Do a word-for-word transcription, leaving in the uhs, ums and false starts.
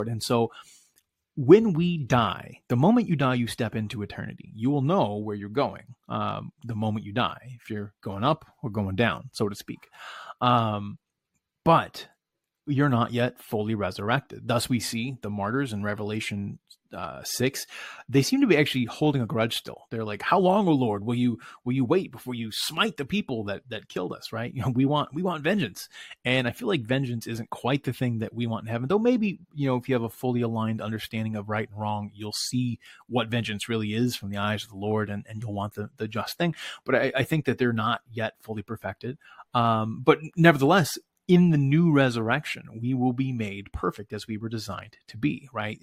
And so when we die, the moment you die, you step into eternity. You will know where you're going um, the moment you die, if you're going up or going down, so to speak. Um, but you're not yet fully resurrected. Thus, we see the martyrs in Revelation uh, six. They seem to be actually holding a grudge still. They're like, "How long, O Lord, will you will you wait before you smite the people that that killed us?" Right? You know, we want we want vengeance, and I feel like vengeance isn't quite the thing that we want in heaven. Though maybe, you know, if you have a fully aligned understanding of right and wrong, you'll see what vengeance really is from the eyes of the Lord, and, and you'll want the the just thing. But I, I think that they're not yet fully perfected. Um, but nevertheless, in the new resurrection, we will be made perfect as we were designed to be, right?